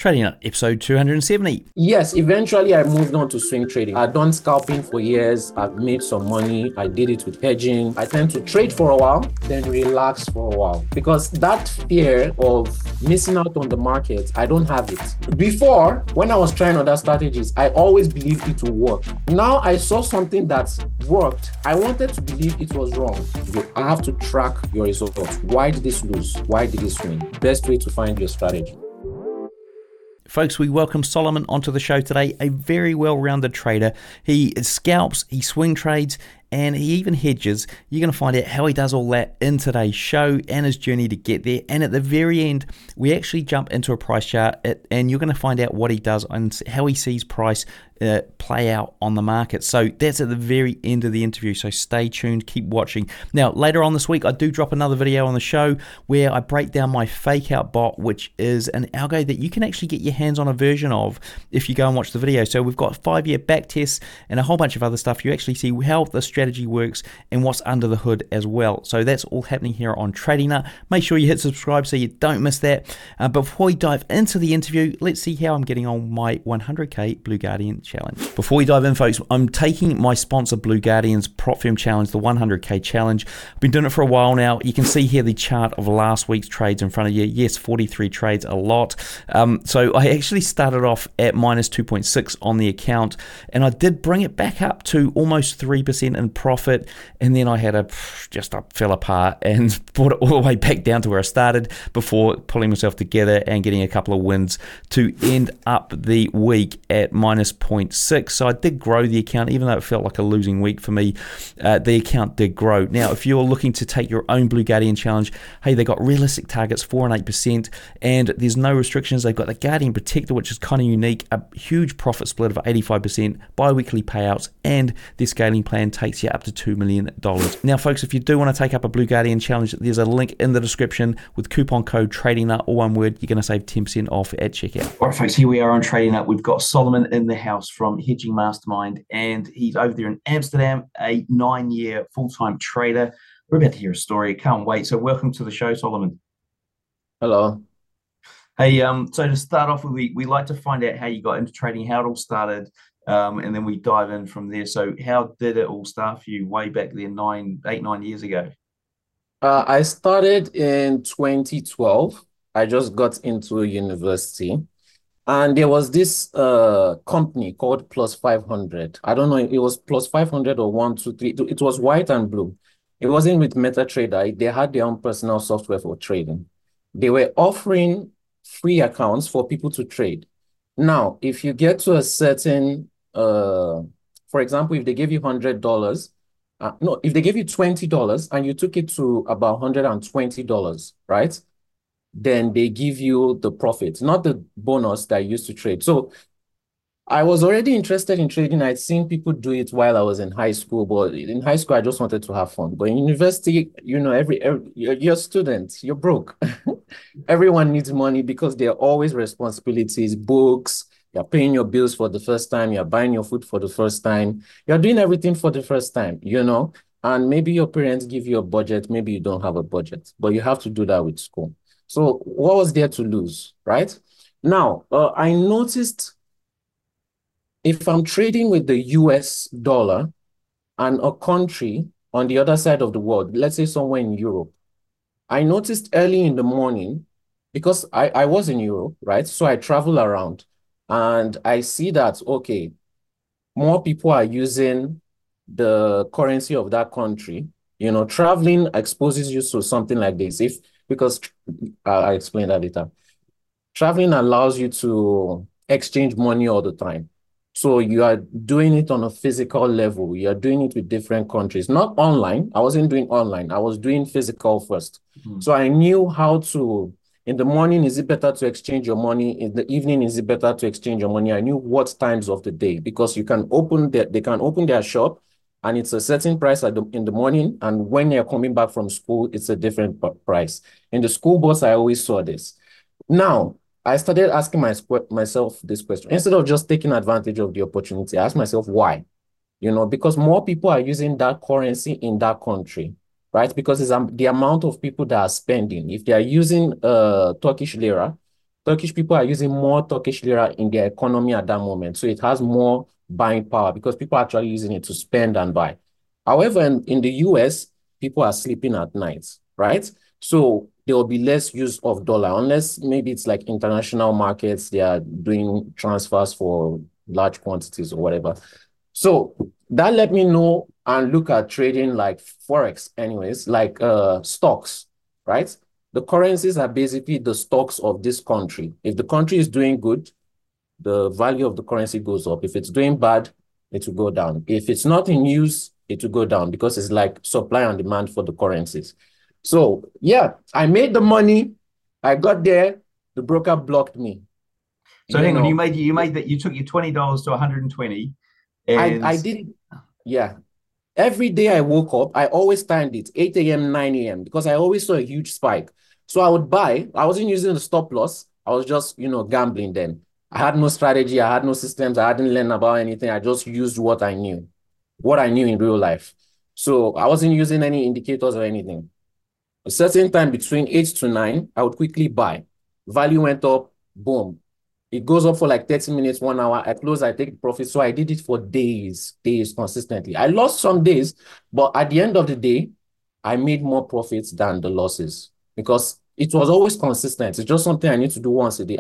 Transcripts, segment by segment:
Trading Nut, episode 270. Yes, eventually I moved on to swing trading. I'd done scalping for years. I've made some money. I did it with hedging. I tend to trade for a while, then relax for a while. Because that fear of missing out on the market, I don't have it. Before, when I was trying other strategies, I always believed it would work. Now I saw something that worked. I wanted to believe it was wrong. I have to track your results. Why did this lose? Why did this win? Best way to find your strategy. Folks, we welcome Solomon onto the show today, a very well-rounded trader. He scalps, he swing trades, and he even hedges. You're going to find out how he does all that in today's show and his journey to get there. And at the very end, we actually jump into a price chart and you're going to find out what he does and how he sees price play out on the market. So that's at the very end of the interview. So stay tuned, keep watching. Now, later on this week, I do drop another video on the show where I break down my fake out bot, which is an algo that you can actually get your hands on a version of if you go and watch the video. So we've got 5-year back tests and a whole bunch of other stuff. You actually see how the strategy works and what's under the hood as well. So that's all happening here on Trading Nut. Make sure you hit subscribe so you don't miss that. But before we dive into the interview, let's see how I'm getting on my 100k Blue Guardian challenge. Before we dive in, folks, I'm taking my sponsor Blue Guardian's prop firm challenge, the 100k challenge. I've been doing it for a while now. You can see here the chart of last week's trades in front of you. Yes, 43 trades, a lot. So I actually started off at minus 2.6 on the account, and I did bring it back up to almost 3% in profit, and then I had fell apart and brought it all the way back down to where I started before pulling myself together and getting a couple of wins to end up the week at minus 0.6. So I did grow the account, even though it felt like a losing week for me. The account did grow. Now, if you're looking to take your own Blue Guardian challenge, hey, they got realistic targets, 4 and 8%, and there's no restrictions. They've got the Guardian Protector, which is kind of unique, a huge profit split of 85%, bi-weekly payouts, and their scaling plan takes you up to $2 million. Now, folks, if you do want to take up a Blue Guardian challenge, there's a link in the description with coupon code TradingNut, all one word. You're going to save 10% off at checkout. All right, folks, here we are on Trading Nut. We've got Solomon in the house from Hedging Mastermind, and he's over there in Amsterdam, a 9-year full-time trader. We're about to hear a story. Can't wait. So welcome to the show, Solomon. Hello. Hey, so to start off with, we like to find out how you got into trading, how it all started, and then we dive in from there. So how did it all start for you way back then, 9 years ago? I started in 2012. I just got into university, and there was this company called Plus 500. I don't know, it was Plus 500 or 123. It was white and blue. It wasn't with MetaTrader. They had their own personal software for trading. They were offering free accounts for people to trade. Now, if you get to a certain, for example, if they gave you $100, no, if they gave you $20 and you took it to about $120, right? Then they give you the profit, not the bonus that I used to trade. So I was already interested in trading. I'd seen people do it while I was in high school, but in high school, I just wanted to have fun. But in university, you know, you're a student, you're broke. Everyone needs money because there are always responsibilities, books, you're paying your bills for the first time, you're buying your food for the first time, you're doing everything for the first time, you know, and maybe your parents give you a budget, maybe you don't have a budget, but you have to do that with school. So what was there to lose, right? Now, I noticed if I'm trading with the US dollar and a country on the other side of the world, let's say somewhere in Europe, I noticed early in the morning, because I was in Europe, right? So I travel around and I see that, okay, more people are using the currency of that country. You know, traveling exposes you to something like this. Because I'll explain that later. Traveling allows you to exchange money all the time. So you are doing it on a physical level. You are doing it with different countries, not online. I wasn't doing online. I was doing physical first. Mm-hmm. So I knew how to, in the morning, is it better to exchange your money? In the evening, is it better to exchange your money? I knew what times of the day, because they can open their shop and it's a certain price in the morning. And when they're coming back from school, it's a different price. In the school bus, I always saw this. Now, I started asking myself this question. Instead of just taking advantage of the opportunity, I asked myself, why? You know, because more people are using that currency in that country, right? Because it's the amount of people that are spending. If they are using Turkish lira, Turkish people are using more Turkish lira in their economy at that moment. So it has more buying power because people are actually using it to spend and buy. However, in the US, people are sleeping at night, right? So there will be less use of dollar unless maybe it's like international markets, they are doing transfers for large quantities or whatever. So that let me know and look at trading like Forex anyways, like stocks, right? The currencies are basically the stocks of this country. If the country is doing good, the value of the currency goes up. If it's doing bad, it will go down. If it's not in use, it will go down because it's like supply and demand for the currencies. So yeah, I made the money. I got there. The broker blocked me. So You hang on, know, you made that you took your $20 to 120, I and did. Yeah. Every day I woke up, I always timed it 8 a.m., 9 a.m. because I always saw a huge spike. So I would buy. I wasn't using the stop loss. I was just, gambling then. I had no strategy. I had no systems. I hadn't learned about anything. I just used what I knew in real life. So I wasn't using any indicators or anything. A certain time between 8 to 9, I would quickly buy. Value went up, boom. It goes up for like 30 minutes, 1 hour. I close, I take profit. So I did it for days consistently. I lost some days, but at the end of the day, I made more profits than the losses because it was always consistent. It's just something I need to do once a day.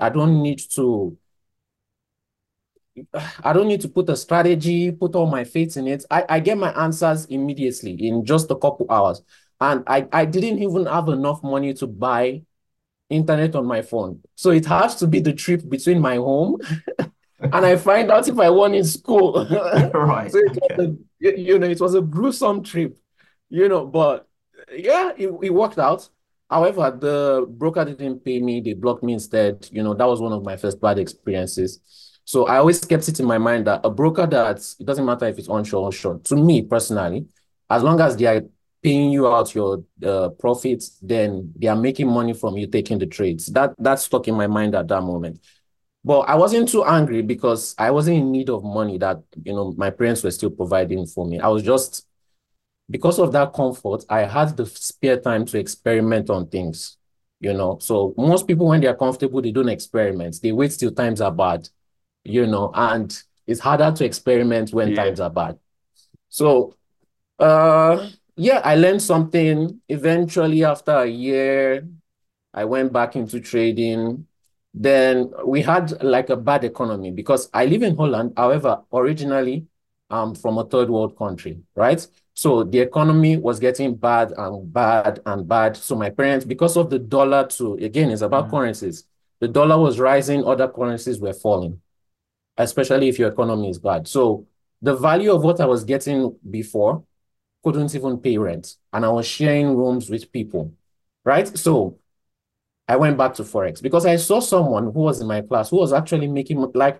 I don't need to put a strategy, put all my faith in it. I get my answers immediately in just a couple hours. And I didn't even have enough money to buy internet on my phone. So it has to be the trip between my home and I find out if I won in school. right. So it was a gruesome trip, but yeah, it worked out. However, the broker didn't pay me. They blocked me instead. That was one of my first bad experiences. So I always kept it in my mind that a broker it doesn't matter if it's onshore or offshore. To me personally, as long as they are paying you out your profits, then they are making money from you taking the trades. That stuck in my mind at that moment. But I wasn't too angry because I wasn't in need of money that, my parents were still providing for me. I was just, because of that comfort, I had the spare time to experiment on things. So most people, when they are comfortable, they don't experiment. They wait till times are bad, and it's harder to experiment when times are bad. So, yeah, I learned something. Eventually, after a year, I went back into trading. Then we had like a bad economy because I live in Holland. However, originally, I'm from a third world country, right? So the economy was getting bad and bad and bad. So my parents, because of the dollar too, again, it's about currencies. The dollar was rising, other currencies were falling, especially if your economy is bad. So the value of what I was getting before couldn't even pay rent. And I was sharing rooms with people, right? So I went back to Forex because I saw someone who was in my class who was actually making like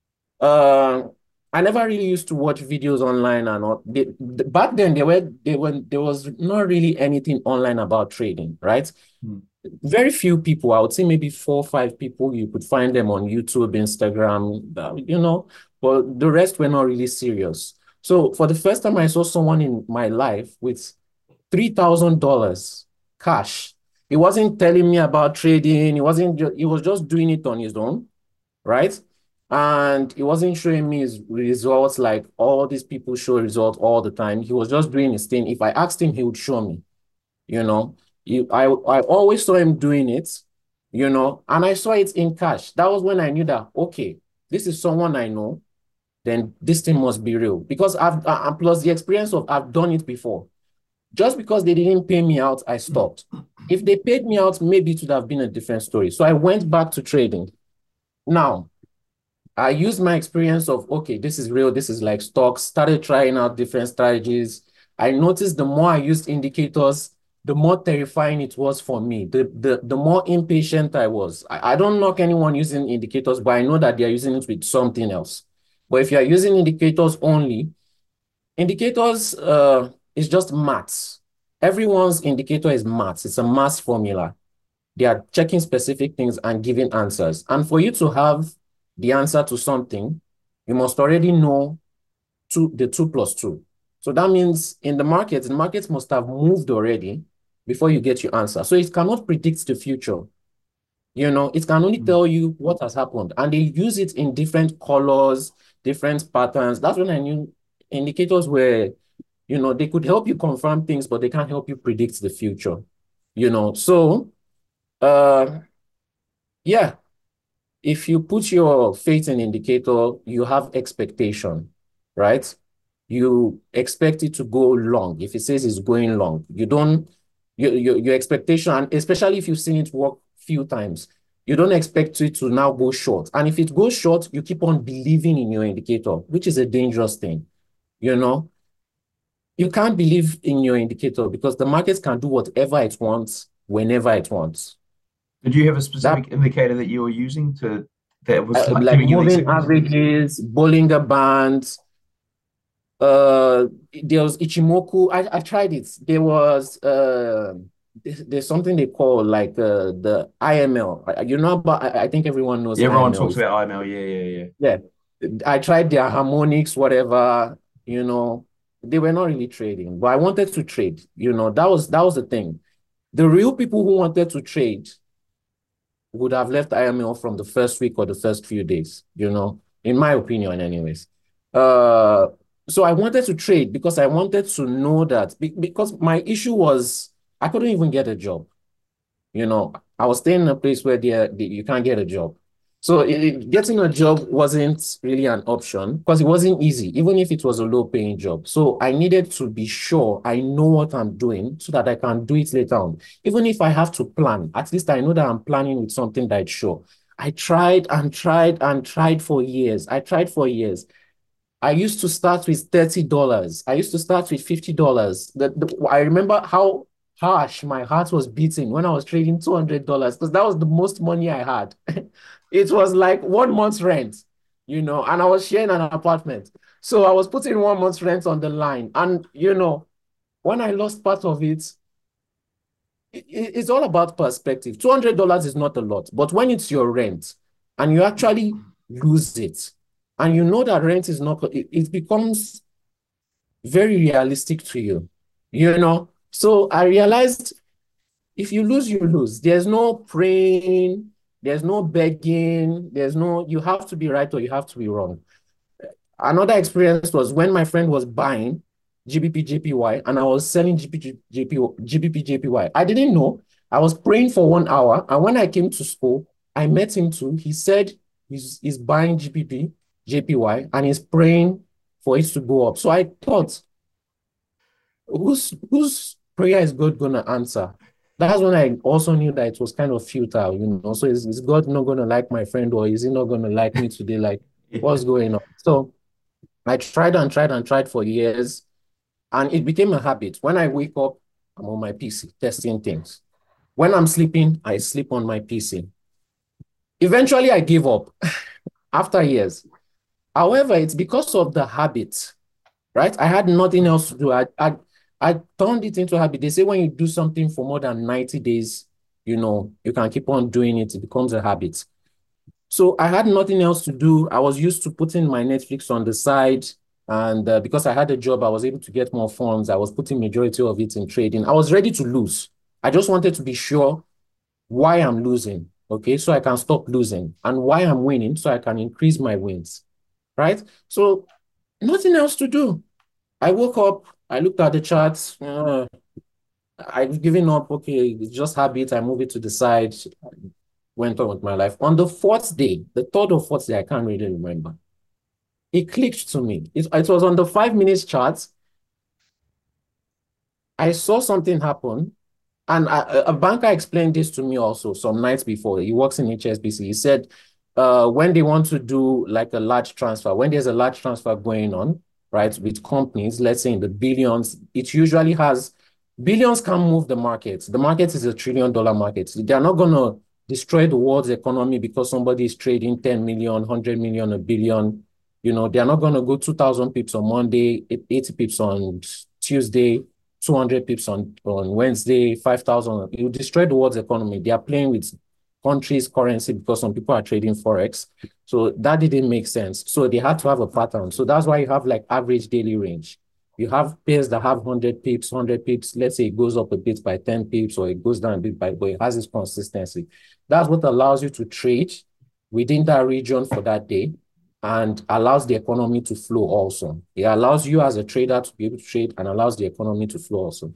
uh I never really used to watch videos online and all. Back then there was not really anything online about trading, right? Very few people, I would say maybe 4 or 5 people, you could find them on YouTube, Instagram, but the rest were not really serious. So for the first time I saw someone in my life with $3,000 cash. He wasn't telling me about trading. He was just doing it on his own, right? And he wasn't showing me his results like all these people show results all the time. He was just doing his thing. If I asked him, he would show me, you know. I always saw him doing it, and I saw it in cash. That was when I knew that, okay, this is someone I know, then this thing must be real. Because plus the experience of I've done it before. Just because they didn't pay me out, I stopped. If they paid me out, maybe it would have been a different story. So I went back to trading. Now, I used my experience of, okay, this is real, this is like stocks, started trying out different strategies. I noticed the more I used indicators, the more terrifying it was for me, the more impatient I was. I don't knock anyone using indicators, but I know that they are using it with something else. But if you are using indicators only, indicators is just maths. Everyone's indicator is maths. It's a maths formula. They are checking specific things and giving answers. And for you to have the answer to something, you must already know the 2 plus 2. So that means in the markets must have moved already before you get your answer. So it cannot predict the future. It can only tell you what has happened. And they use it in different colors, different patterns. That's when I knew indicators were, they could help you confirm things, but they can't help you predict the future. So yeah, if you put your faith in indicator, you have expectation, right? You expect it to go long. If it says it's going long, you don't, your expectation, and especially if you've seen it work few times, you don't expect it to now go short. And if it goes short, you keep on believing in your indicator, which is a dangerous thing. You can't believe in your indicator because the market can do whatever it wants, whenever it wants. Did you have a specific indicator that you were using that was like giving you these moving signals? averages, Bollinger Bands. There was Ichimoku. I tried it. There was there's something they call like the IML. But I think everyone knows Yeah, everyone IML. talks about IML. Yeah. Yeah. I tried their harmonics, whatever, they were not really trading, but I wanted to trade. That was the thing. The real people who wanted to trade would have left IML from the first week or the first few days, in my opinion, anyways. So I wanted to trade because I wanted to know that because my issue was I couldn't even get a job. I was staying in a place where you can't get a job. So getting a job wasn't really an option because it wasn't easy, even if it was a low-paying job. So I needed to be sure I know what I'm doing so that I can do it later on. Even if I have to plan, at least I know that I'm planning with something that's sure. I tried and tried and tried for years. I tried for years. I used to start with $30. I used to start with $50. I remember how harsh my heart was beating when I was trading $200 because that was the most money I had. It was like 1 month's rent, and I was sharing an apartment. So I was putting 1 month's rent on the line. And, when I lost part of it, it's all about perspective. $200 is not a lot, but when it's your rent and you actually lose it, and you know that rent is not, it becomes very realistic to you. So I realized if you lose, you lose. There's no praying, there's no begging, you have to be right or you have to be wrong. Another experience was when my friend was buying GBP JPY and I was selling GBP JPY. I didn't know. I was praying for 1 hour. And when I came to school, I met him too. He said he's buying GBP JPY and he's praying for it to go up. So I thought, whose prayer is God gonna answer? That's when I also knew that it was kind of futile. So is God not gonna like my friend, or is he not gonna like me today? Like, what's going on? So I tried and tried and tried for years, and it became a habit. When I wake up, I'm on my PC testing things. When I'm sleeping, I sleep on my PC. Eventually, I gave up after years. However, it's because of the habit, right? I had nothing else to do. I turned it into a habit. They say when you do something for more than 90 days, you can keep on doing it. It becomes a habit. So I had nothing else to do. I was used to putting my Netflix on the side. And because I had a job, I was able to get more funds. I was putting majority of it in trading. I was ready to lose. I just wanted to be sure why I'm losing, okay? So I can stop losing, and why I'm winning so I can increase my wins, right? So nothing else to do. I woke up, I looked at the charts. I've given up. Okay, it's just habit. I move it to the side. Went on with my life. On the fourth day, the third or fourth day, I can't really remember. It clicked to me. It was on the 5 minutes chart. I saw something happen. And a banker explained this to me also some nights before. He works in HSBC. He said, when they want to do like a large transfer, when there's a large transfer going on, right, with companies, let's say in the billions, it usually has, billions can move the market. The market is $1 trillion market. They're not going to destroy the world's economy because somebody is trading 10 million, 100 million, a billion. They're not going to go 2,000 pips on Monday, 80 pips on Tuesday, 200 pips on Wednesday, 5,000. You destroy the world's economy. They are playing with countries' currency because some people are trading Forex. So that didn't make sense. So they had to have a pattern. So that's why you have like average daily range. You have pairs that have 100 pips, 100 pips. Let's say it goes up a bit by 10 pips or it goes down a bit but it has this consistency. That's what allows you to trade within that region for that day and allows the economy to flow also. It allows you as a trader to be able to trade and allows the economy to flow also.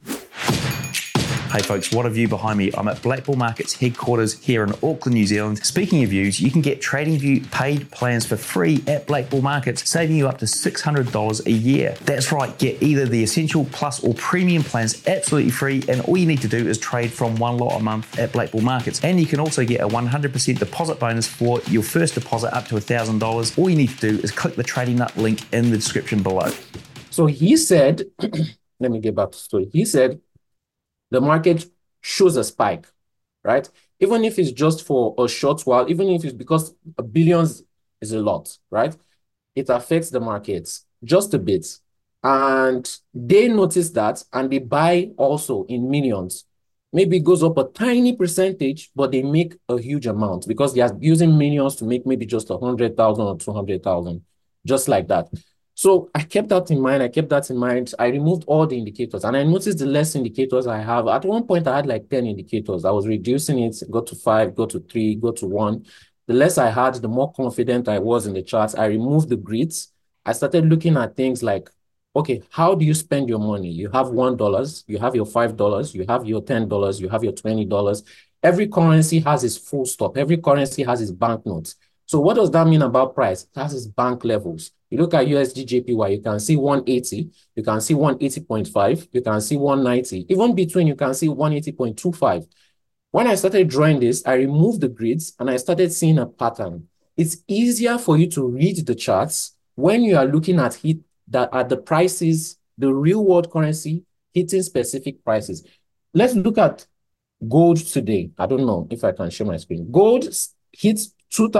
Hey folks, what a view behind me. I'm at Black Bull Markets headquarters here in Auckland, New Zealand. Speaking of views, you can get TradingView paid plans for free at Black Bull Markets, saving you up to $600 a year. That's right, get either the Essential, Plus or Premium plans absolutely free, and all you need to do is trade from one lot a month at Black Bull Markets. And you can also get a 100% deposit bonus for your first deposit up to $1,000. All you need to do is click the Trading Nut link in the description below. So he said, let me get back to the story. He said, the market shows a spike, right? Even if it's just for a short while, even if it's because billions is a lot, right? It affects the markets just a bit. And they notice that and they buy also in millions. Maybe it goes up a tiny percentage, but they make a huge amount because they are using millions to make maybe just 100,000 or 200,000, just like that. So I kept that in mind. I removed all the indicators and I noticed the less indicators I have. At one point, I had like 10 indicators. I was reducing it, got to 5, got to 3, got to 1. The less I had, the more confident I was in the charts. I removed the grids. I started looking at things like, okay, how do you spend your money? You have $1, you have your $5, you have your $10, you have your $20. Every currency has its full stop. Every currency has its banknotes. So what does that mean about price? It has its bank levels. You look at USD JPY, you can see 180, you can see 180.5, you can see 190. Even between, you can see 180.25. When I started drawing this, I removed the grids and I started seeing a pattern. It's easier for you to read the charts when you are looking at the prices, the real world currency hitting specific prices. Let's look at gold today. I don't know if I can share my screen. Gold hits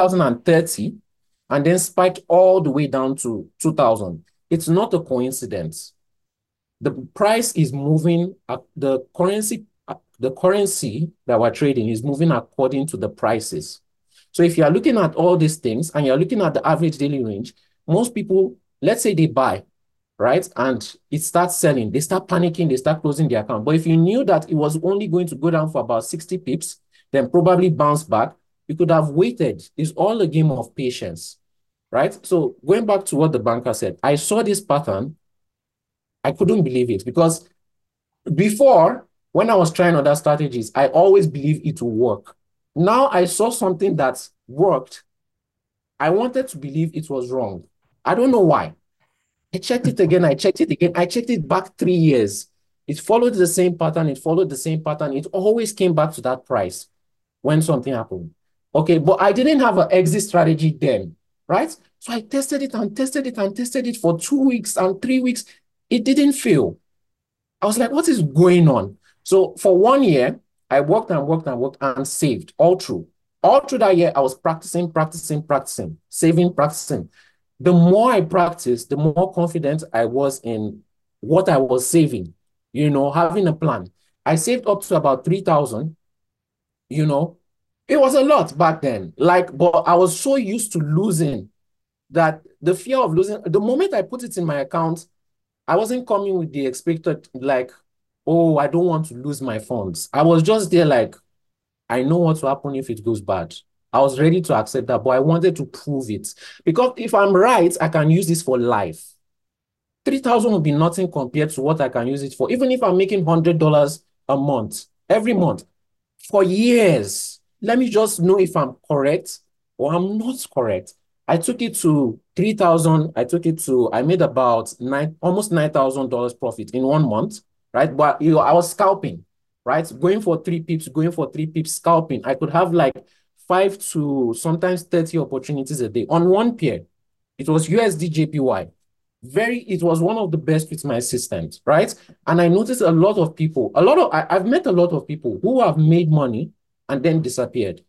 2030 and then spiked all the way down to 2000. It's not a coincidence. The price is moving, the currency that we're trading is moving according to the prices. So if you're looking at all these things and you're looking at the average daily range, most people, let's say they buy, right? And it starts selling. They start panicking. They start closing their account. But if you knew that it was only going to go down for about 60 pips, then probably bounce back, you could have waited. It's all a game of patience, right? So going back to what the banker said, I saw this pattern. I couldn't believe it because before, when I was trying other strategies, I always believed it would work. Now I saw something that worked. I wanted to believe it was wrong. I don't know why. I checked it again. I checked it back 3 years. It followed the same pattern. It always came back to that price when something happened. Okay, but I didn't have an exit strategy then, right? So I tested it and tested it and tested it for 2 weeks and 3 weeks. It didn't fail. I was like, what is going on? So for 1 year, I worked and saved all through. All through that year, I was practicing, saving, practicing. The more I practiced, the more confident I was in what I was saving, having a plan. I saved up to about 3,000, It was a lot back then. But I was so used to losing that the fear of losing, the moment I put it in my account, I wasn't coming with the expected, oh, I don't want to lose my funds. I was just there I know what will happen if it goes bad. I was ready to accept that, but I wanted to prove it. Because if I'm right, I can use this for life. 3,000 will be nothing compared to what I can use it for. Even if I'm making $100 a month, every month, for years, let me just know if I'm correct or I'm not correct. I took it to 3,000. I made about almost $9,000 profit in 1 month, right? But I was scalping, right? Going for 3 pips, scalping. I could have 5 to sometimes 30 opportunities a day on one pair. It was USD JPY. It was one of the best with my assistant, right? And I noticed a lot of people, I've met a lot of people who have made money and then disappeared.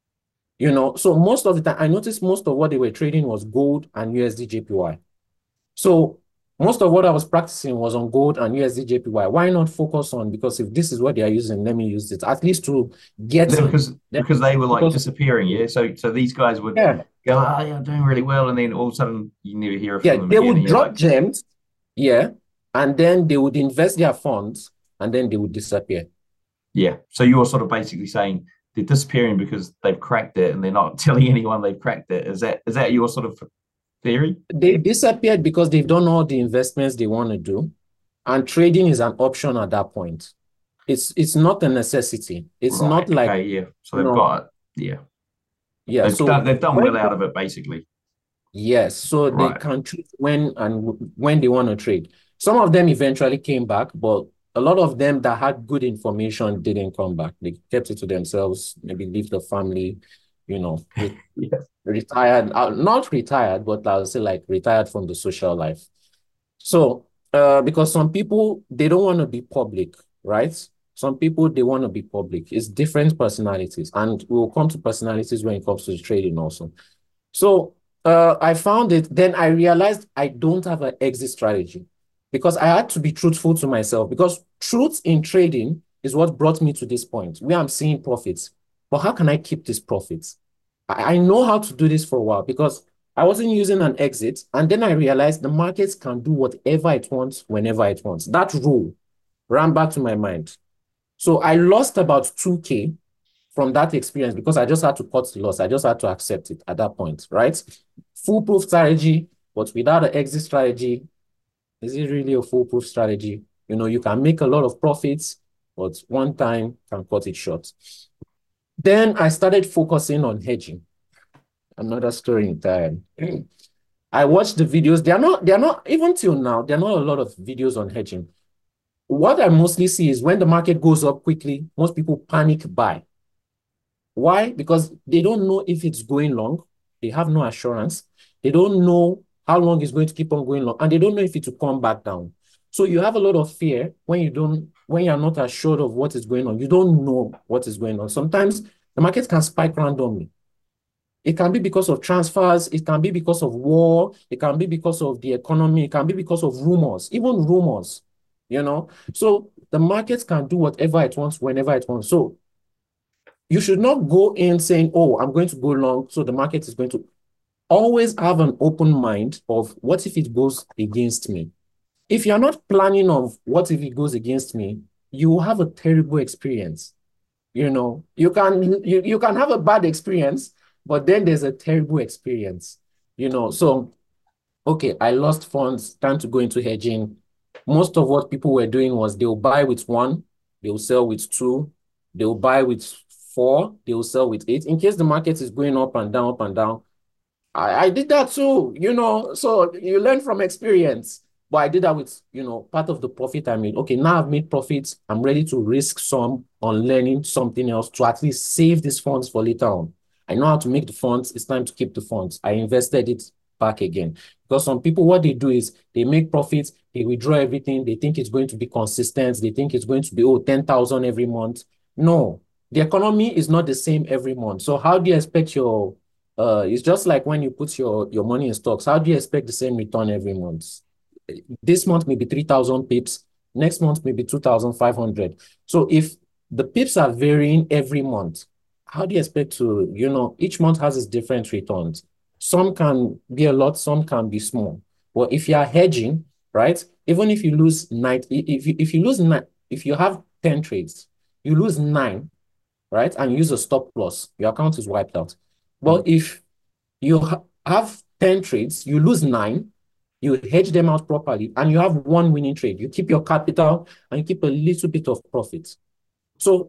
So most of the time, I noticed most of what they were trading was gold and USD JPY. So most of what I was practicing was on gold and USD JPY. Why not focus on, because if this is what they are using, let me use it, at least to get because they were disappearing, yeah? So these guys would go, I'm doing really well, and then all of a sudden you never hear from them they again, would drop gems, and then they would invest their funds and then they would disappear. Yeah. So you're sort of basically saying they're disappearing because they've cracked it and they're not telling anyone they've cracked it. Is that your sort of theory? They disappeared because they've done all the investments they want to do, and trading is an option at that point. It's not a necessity. It's Right. not like, Okay. Yeah. So you they've know, got it. Yeah. yeah. They've done well out of it, basically. Yes, so they Right. can choose when they want to trade. Some of them eventually came back, but a lot of them that had good information didn't come back. They kept it to themselves, maybe leave the family, you know, Yeah. retired, not retired, but I'll say like retired from the social life. So, because some people, they don't want to be public, right? Some people, they want to be public. It's different personalities, and we'll come to personalities when it comes to trading also. So I found it. Then I realized I don't have an exit strategy because I had to be truthful to myself, because truth in trading is what brought me to this point where I'm seeing profits. But how can I keep these profits? I know how to do this for a while because I wasn't using an exit. And then I realized the markets can do whatever it wants whenever it wants. That rule ran back to my mind. So I lost about 2K from that experience because I just had to cut the loss. I just had to accept it at that point, right? Foolproof strategy, but without an exit strategy, is it really a foolproof strategy? You know, you can make a lot of profits, but one time can cut it short. Then I started focusing on hedging. Another story in time. I watched the videos. They're not, even till now, there are not a lot of videos on hedging. What I mostly see is when the market goes up quickly, most people panic buy. Why? Because they don't know if it's going long. They have no assurance. They don't know how long it's going to keep on going long, and they don't know if it will come back down. So you have a lot of fear when you're not assured of what is going on. You don't know what is going on. Sometimes the market can spike randomly. It can be because of transfers. It can be because of war. It can be because of the economy. It can be because of rumors, even rumors, you know. So the market can do whatever it wants, whenever it wants. So you should not go in saying, oh, I'm going to go long, so the market is going to. Always have an open mind of what if it goes against me. If you're not planning of what if it goes against me, you will have a terrible experience. You know, you can have a bad experience, but then there's a terrible experience. You know, so okay, I lost funds, time to go into hedging. Most of what people were doing was they'll buy with one, they'll sell with two, they'll buy with four, they'll sell with eight. In case the market is going up and down. I did that too, you know, so you learn from experience. But I did that with, you know, part of the profit I made. Okay, now I've made profits. I'm ready to risk some on learning something else to at least save these funds for later on. I know how to make the funds. It's time to keep the funds. I invested it back again. Because some people, what they do is they make profits, they withdraw everything. They think it's going to be consistent. They think it's going to be, 10,000 every month. No, the economy is not the same every month. So how do you expect it's just like when you put your money in stocks. How do you expect the same return every month? This month may be 3,000 pips. Next month may be 2,500. So if the pips are varying every month, how do you expect to, each month has its different returns. Some can be a lot, some can be small. But if you are hedging, right, even if you lose nine, if you lose nine, if you have 10 trades, you lose nine, right, and you use a stop loss, your account is wiped out. But if you have 10 trades, you lose nine, you hedge them out properly, and you have one winning trade. You keep your capital and you keep a little bit of profit. So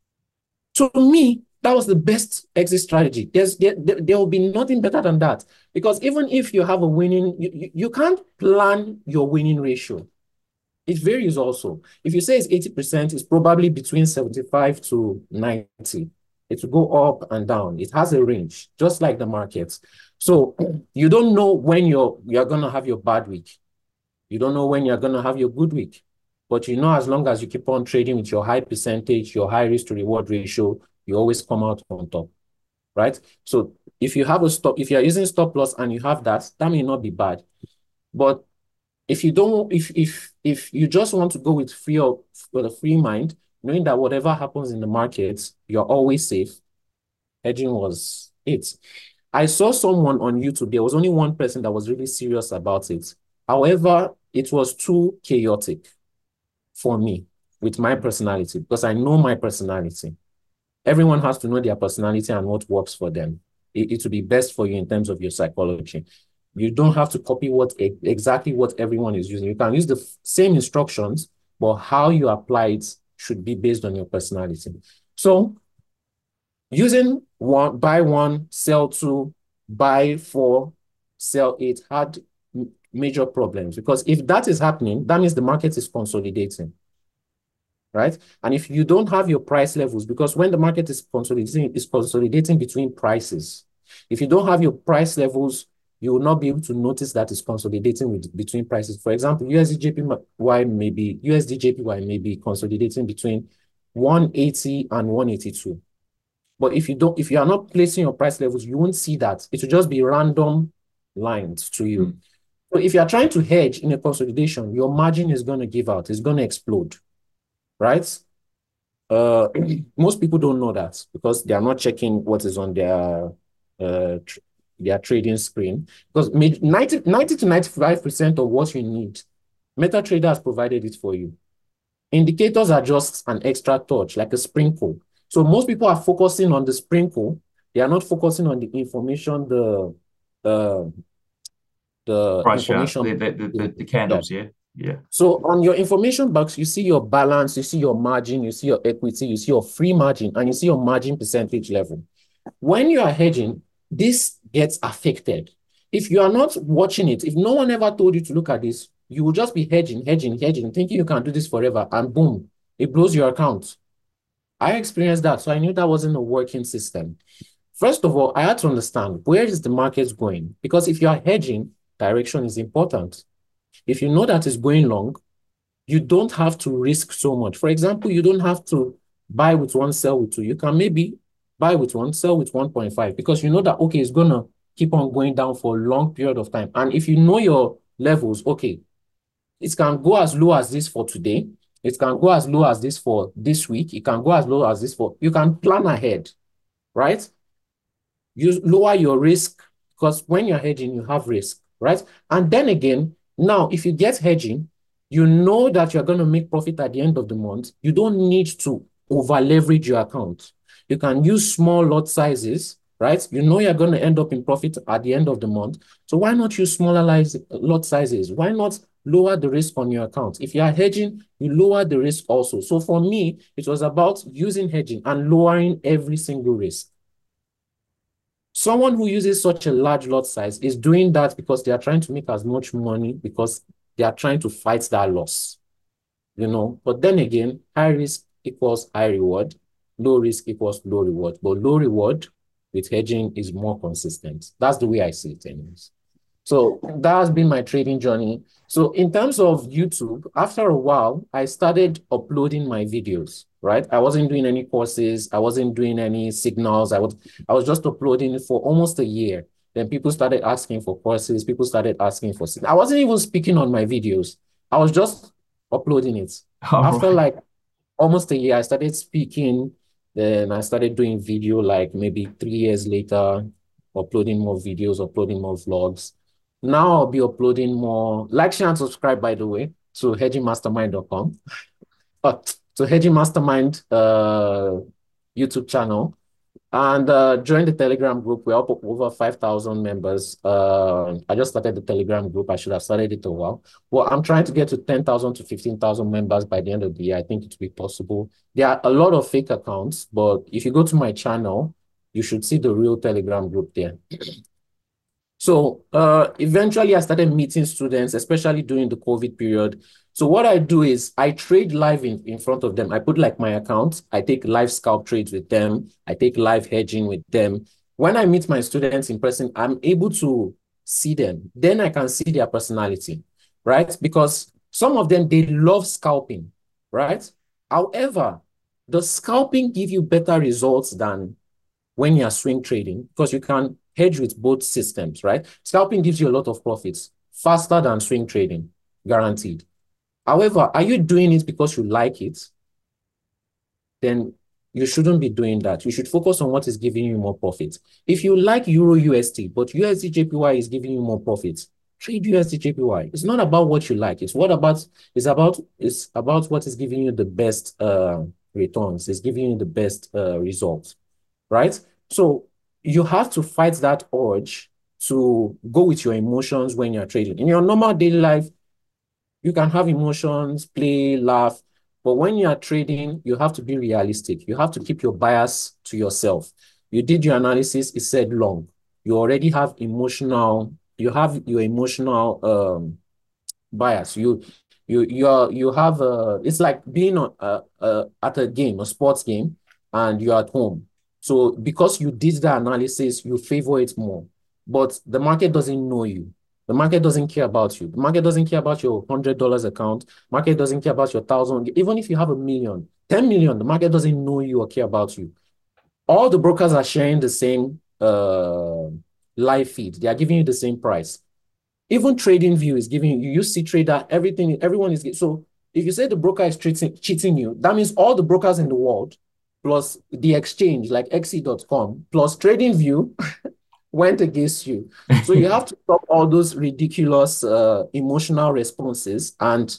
to me, that was the best exit strategy. There will be nothing better than that. Because even if you have a winning, you can't plan your winning ratio. It varies also. If you say it's 80%, it's probably between 75 to 90. It will go up and down. It has a range, just like the markets. So you don't know when you're going to have your bad week. You don't know when you're going to have your good week. But you know, as long as you keep on trading with your high percentage, your high risk to reward ratio, you always come out on top, right? So if you have if you're using stop loss and you have that may not be bad. But if you don't, if you just want to go with a free mind, knowing that whatever happens in the markets, you're always safe, hedging was it. I saw someone on YouTube. There was only one person that was really serious about it. However, it was too chaotic for me with my personality because I know my personality. Everyone has to know their personality and what works for them. It will be best for you in terms of your psychology. You don't have to copy exactly what everyone is using. You can use the same instructions, but how you apply it should be based on your personality. So using buy one, sell two, buy four, sell eight had major problems because if that is happening, that means the market is consolidating, right? And if you don't have your price levels, because when the market is consolidating, it's consolidating between prices. If you don't have your price levels, you will not be able to notice that it's consolidating between prices. For example, USD JPY may be consolidating between 180 and 182. But if you are not placing your price levels, you won't see that. It will just be random lines to you. So if you are trying to hedge in a consolidation, your margin is going to give out. It's going to explode, right? Most people don't know that because they are not checking what is on their trading screen. Because 90 to 95% of what you need, MetaTrader has provided it for you. Indicators are just an extra touch, like a sprinkle. So most people are focusing on the sprinkle. They are not focusing on the information, the information. The candles, yeah. Yeah. So on your information box, you see your balance, you see your margin, you see your equity, you see your free margin, and you see your margin percentage level. When you are hedging, this gets affected. If you are not watching it, if no one ever told you to look at this, you will just be hedging, thinking you can do this forever, and boom, it blows your account. I experienced that, so I knew that wasn't a working system. First of all, I had to understand where is the market going? Because if you are hedging, direction is important. If you know that it's going long, you don't have to risk so much. For example, you don't have to buy with one, sell with two. You can maybe buy with one, sell with 1.5 because you know that, okay, it's going to keep on going down for a long period of time. And if you know your levels, okay, it can go as low as this for today. It can go as low as this for this week. It can go as low as this for, you can plan ahead, right? You lower your risk because when you're hedging, you have risk, right? And then again, now, if you get hedging, you know that you're going to make profit at the end of the month. You don't need to over leverage your account. You can use small lot sizes, right? You know you're going to end up in profit at the end of the month. So why not use smaller lot sizes? Why not lower the risk on your account? If you are hedging, you lower the risk also. So for me, it was about using hedging and lowering every single risk. Someone who uses such a large lot size is doing that because they are trying to make as much money because they are trying to fight that loss, you know. But then again, high risk equals high reward, low risk equals low reward. But low reward with hedging is more consistent. That's the way I see it anyways. So that has been my trading journey. So in terms of YouTube, after a while, I started uploading my videos, right? I wasn't doing any courses. I wasn't doing any signals. I was just uploading it for almost a year. Then people started asking for courses. People started asking for signals. I wasn't even speaking on my videos. I was just uploading it. After like almost a year, I started speaking. Then I started doing video like maybe 3 years later, uploading more videos, uploading more vlogs. Now I'll be uploading more. Like, share, and subscribe, by the way, to hedgingmastermind.com. To Hedging Mastermind YouTube channel. And join the Telegram group. We're up over 5,000 members. I just started the Telegram group. I should have started it a while. Well, I'm trying to get to 10,000 to 15,000 members by the end of the year. I think it will be possible. There are a lot of fake accounts, but if you go to my channel, you should see the real Telegram group there. So eventually I started meeting students, especially during the COVID period. So what I do is I trade live in front of them. I put like my account. I take live scalp trades with them. I take live hedging with them. When I meet my students in person, I'm able to see them. Then I can see their personality, right? Because some of them, they love scalping, right? However, does scalping give you better results than when you're swing trading? Because you can hedge with both systems, right? Scalping gives you a lot of profits faster than swing trading, guaranteed. However, are you doing it because you like it? Then you shouldn't be doing that. You should focus on what is giving you more profits. If you like Euro USD, but USD JPY is giving you more profits, trade USD JPY. It's not about what you like. It's about what is giving you the best returns. It's giving you the best results, right? So you have to fight that urge to go with your emotions when you're trading. In your normal daily life, you can have emotions, play, laugh, but when you are trading, you have to be realistic. You have to keep your bias to yourself. You did your analysis, it said long. You already have you have your emotional bias. You have it's like being at a game, a sports game, and you're at home. So because you did the analysis, you favor it more. But the market doesn't know you. The market doesn't care about you. The market doesn't care about your $100 account. Market doesn't care about your 1,000. Even if you have 1 million, 10 million, the market doesn't know you or care about you. All the brokers are sharing the same live feed. They are giving you the same price. Even TradingView is giving you use CTrader, everyone is. So if you say the broker is cheating you, that means all the brokers in the world, plus the exchange like XE.com, plus TradingView went against you. So you have to stop all those ridiculous emotional responses and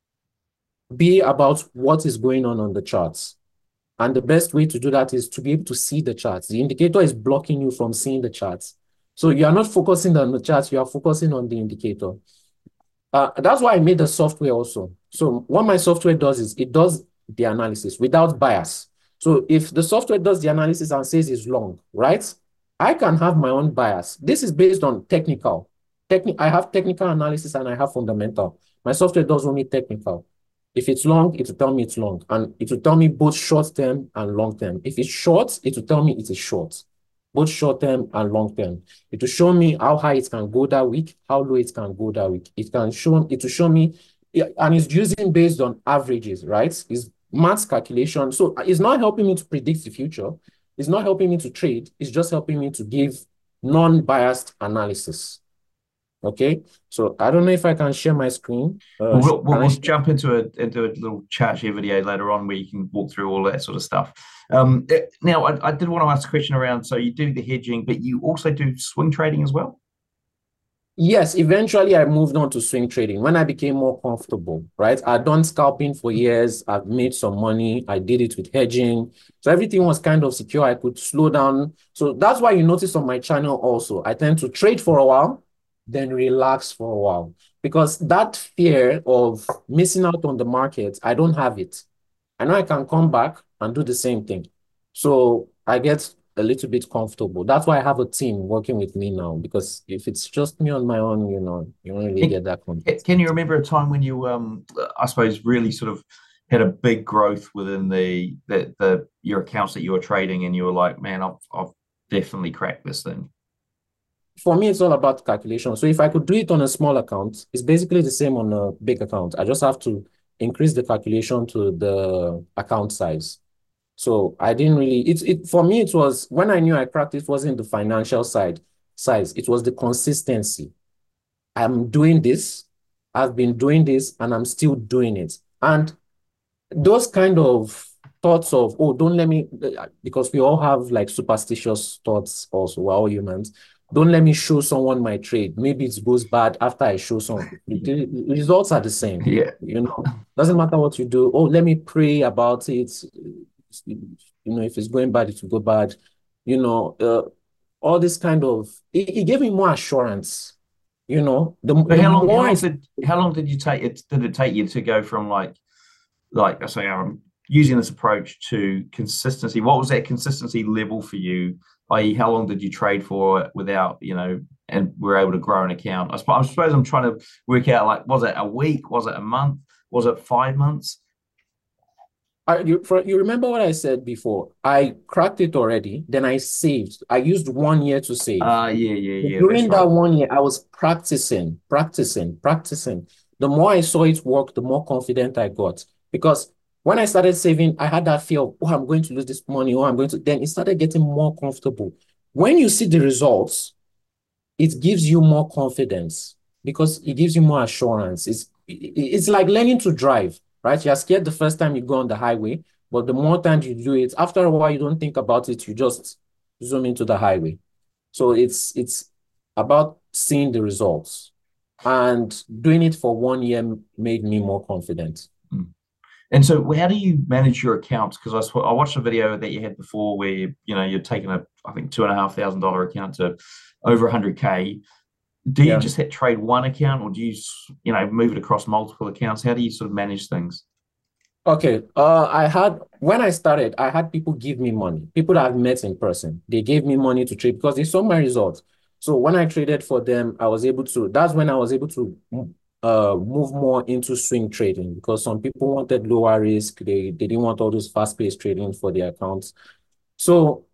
be about what is going on the charts. And the best way to do that is to be able to see the charts. The indicator is blocking you from seeing the charts. So you are not focusing on the charts, you are focusing on the indicator. That's why I made the software also. So what my software does is it does the analysis without bias. So if the software does the analysis and says it's long, right? I can have my own bias. This is based on technical. I have technical analysis and I have fundamental. My software does only technical. If it's long, it will tell me it's long. And it will tell me both short term and long term. If it's short, it will tell me it is short. Both short term and long term. It will show me how high it can go that week, how low it can go that week. It will show me, and it's using based on averages, right? It's maths calculation. So it's not helping me to predict the future. It's not helping me to trade. It's just helping me to give non-biased analysis. Okay, so I don't know if I can share my screen. We'll jump into a little chat share video later on where you can walk through all that sort of stuff. Now, I did want to ask a question around, so you do the hedging, but you also do swing trading as well? Yes, eventually I moved on to swing trading when I became more comfortable, right? I'd done scalping for years. I've made some money. I did it with hedging. So everything was kind of secure. I could slow down. So that's why you notice on my channel also, I tend to trade for a while, then relax for a while. Because that fear of missing out on the market, I don't have it. I know I can come back and do the same thing. So I get a little bit comfortable. That's why I have a team working with me now, because if it's just me on my own, you don't really get that comfortable. Can you remember a time when you, I suppose, really sort of had a big growth within your accounts that you were trading, and you were like, man, I've definitely cracked this thing? For me, it's all about calculation. So if I could do it on a small account, it's basically the same on a big account. I just have to increase the calculation to the account size. So I didn't really, for me, it was, when I knew I cracked, it wasn't the financial size, it was the consistency. I'm doing this, I've been doing this, and I'm still doing it. And those kind of thoughts of, oh, don't let me, because we all have like superstitious thoughts also, we're all humans. Don't let me show someone my trade. Maybe it goes bad after I show someone. The results are the same. Yeah. Doesn't matter what you do. Oh, let me pray about it. If it's going bad, it will go bad. All this kind of, it gave me more assurance. How long did you take it? Did it take you to go from like I say, I'm using this approach to consistency? What was that consistency level for you? I.e., how long did you trade for without, and were able to grow an account? I suppose I'm trying to work out, like, was it a week? Was it a month? Was it 5 months? You remember what I said before? I cracked it already. Then I saved. I used 1 year to save. Yeah. During that 1 year, I was practicing. The more I saw it work, the more confident I got. Because when I started saving, I had that fear of, oh, I'm going to lose this money. Then it started getting more comfortable. When you see the results, it gives you more confidence because it gives you more assurance. It's like learning to drive. Right? You're scared the first time you go on the highway, but the more times you do it, after a while, you don't think about it. You just zoom into the highway. So it's about seeing the results. And doing it for 1 year made me more confident. And so, how do you manage your accounts? Because I watched a video that you had before where you're taking I think $2,500 account to over 100K. Do you Yeah. just trade one account, or do you move it across multiple accounts? How do you sort of manage things? Okay. When I started, I had people give me money. People that I've met in person. They gave me money to trade because they saw my results. So when I traded for them, that's when I was able to move more into swing trading because some people wanted lower risk. They didn't want all those fast-paced trading for their accounts. So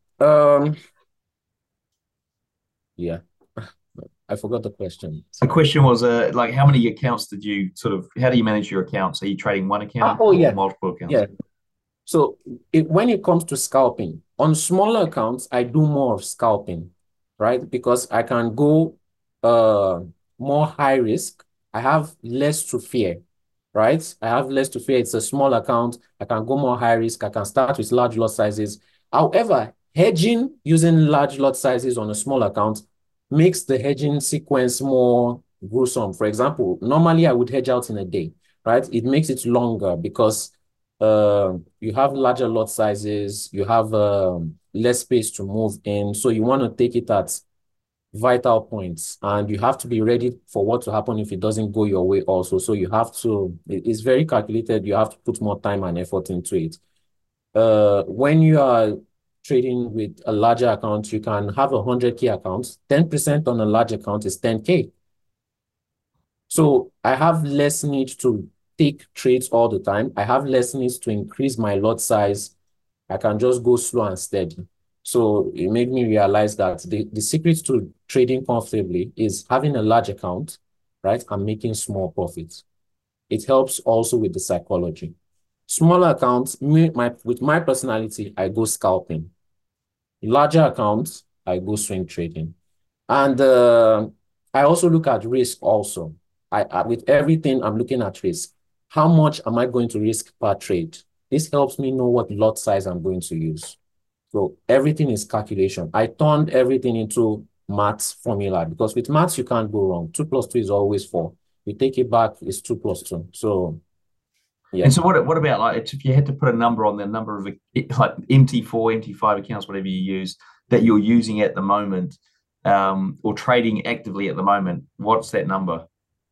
yeah, I forgot the question. The Sorry. question was, like, how many accounts how do you manage your accounts? Are you trading one account or Yeah. multiple accounts? Yeah. So when it comes to scalping, on smaller accounts, I do more of scalping, right? Because I can go more high risk. I have less to fear, right? I have less to fear. It's a small account. I can go more high risk. I can start with large lot sizes. However, hedging using large lot sizes on a small account makes the hedging sequence more gruesome. For example, normally I would hedge out in a day, right? It makes it longer because you have larger lot sizes, you have less space to move in. So you want to take it at vital points and you have to be ready for what to happen if it doesn't go your way also. So it's very calculated. You have to put more time and effort into it. When you are trading with a larger account, you can have 100K accounts. 10% on a large account is 10K. So I have less need to take trades all the time. I have less needs to increase my lot size. I can just go slow and steady. So it made me realize that the secret to trading comfortably is having a large account, right, and making small profits. It helps also with the psychology. Smaller accounts, with my personality, I go scalping. Larger accounts, I go swing trading. And I also look at risk also. With everything, I'm looking at risk. How much am I going to risk per trade? This helps me know what lot size I'm going to use. So everything is calculation. I turned everything into maths formula because with maths, you can't go wrong. 2 plus 2 is always 4. You take it back, it's 2 plus 2. So, yeah. And so what about, like, if you had to put a number on the number of like MT4, MT5 accounts, whatever you use, that you're using at the moment, or trading actively at the moment, what's that number?